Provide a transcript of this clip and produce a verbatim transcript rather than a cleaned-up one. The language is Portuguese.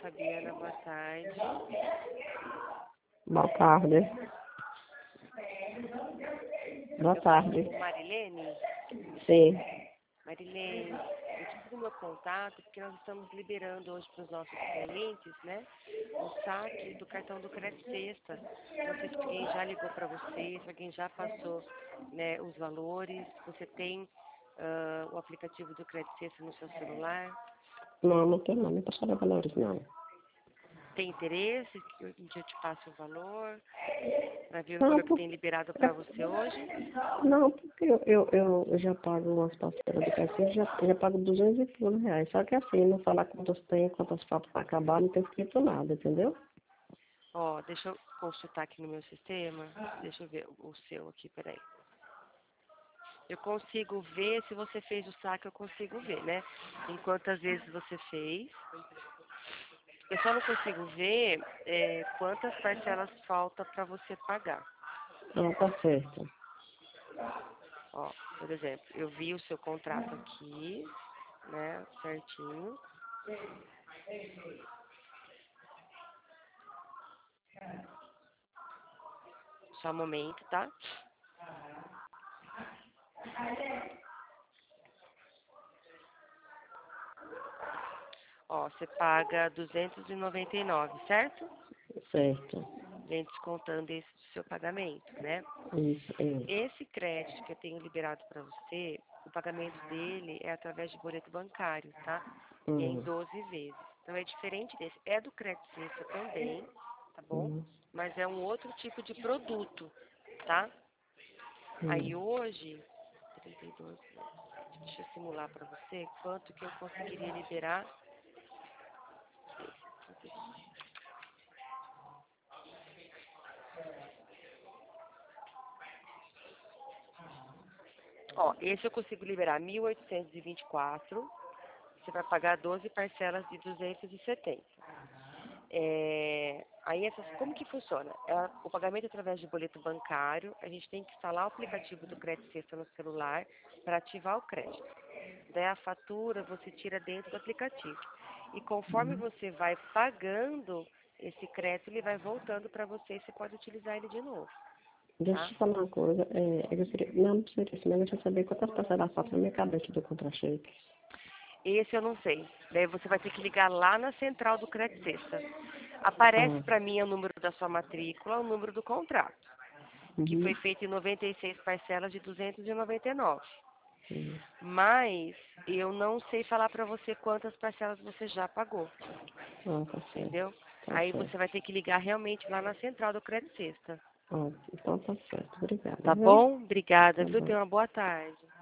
Fabiana, boa tarde. Boa tarde. Boa Eu tarde. falo com Marilene. Sim. Marilene, eu te pedi meu contato porque nós estamos liberando hoje para os nossos clientes, né, o saque do cartão do Crédito Sexta. Não sei se alguém já ligou para você, se alguém já passou, né, os valores. Você tem ah, o aplicativo do Crédito Sexta no seu celular? Não, não tem não, não passaram valores não. Tem interesse que um dia eu te passe o valor para ver o Não, valor que por- tem liberado para você hoje? não porque eu, eu, eu eu já pago umas parcelas do café, já, já pago duzentos e poucos reais. Só que assim, não falar quantos tem, quantas faltas para acabar, não tem escrito nada, entendeu? Ó, deixa eu consultar aqui no meu sistema. Deixa eu ver o seu aqui, peraí. Eu consigo ver se você fez o saque, eu consigo ver, né? Em quantas vezes você fez. Eu só não consigo ver é, quantas parcelas falta para você pagar. Não, tá certo. Ó, por exemplo, eu vi o seu contrato aqui, né? Certinho. Só um momento, tá? Ó, você paga duzentos e noventa e nove, certo? Certo. Vem descontando esse do seu pagamento, né? Isso, isso. Esse crédito que eu tenho liberado para você, o pagamento dele é através de boleto bancário, tá? E é em Hum, doze vezes. Então é diferente desse. É do crédito Sexta também, tá bom? hum, Mas é um outro tipo de produto, tá? Aí hum. hoje, trinta e dois, deixa eu simular para você quanto que eu conseguiria liberar. Ó, esse eu consigo liberar mil oitocentos e vinte e quatro. Você vai pagar doze parcelas de duzentos e setenta. É, aí essas, como que funciona? É, o pagamento através de boleto bancário, a gente tem que instalar o aplicativo do Crédito Sexta no celular para ativar o crédito. Daí a fatura você tira dentro do aplicativo. E conforme você vai pagando esse crédito, ele vai voltando para você e você pode utilizar ele de novo, Deixa eu tá? te falar uma coisa. É, eu gostaria, não, não precisa disso, mas deixa eu saber quantas parcelas faltam na minha cabeça do contra-cheque. Esse eu não sei. Daí você vai ter que ligar lá na central do Crédito Sexta. Aparece Ah, para mim o número da sua matrícula, o número do contrato, que uhum, foi feito em noventa e seis parcelas de duzentos e noventa e nove. uhum. Mas eu não sei falar para você quantas parcelas você já pagou, Ah, tá certo. entendeu? Tá Aí você certo. vai ter que ligar realmente lá na central do Crédito Sexta. Ah, então tá certo. Obrigada, Tá viu? bom? Obrigada, Tá viu? bom. Tenha uma boa tarde.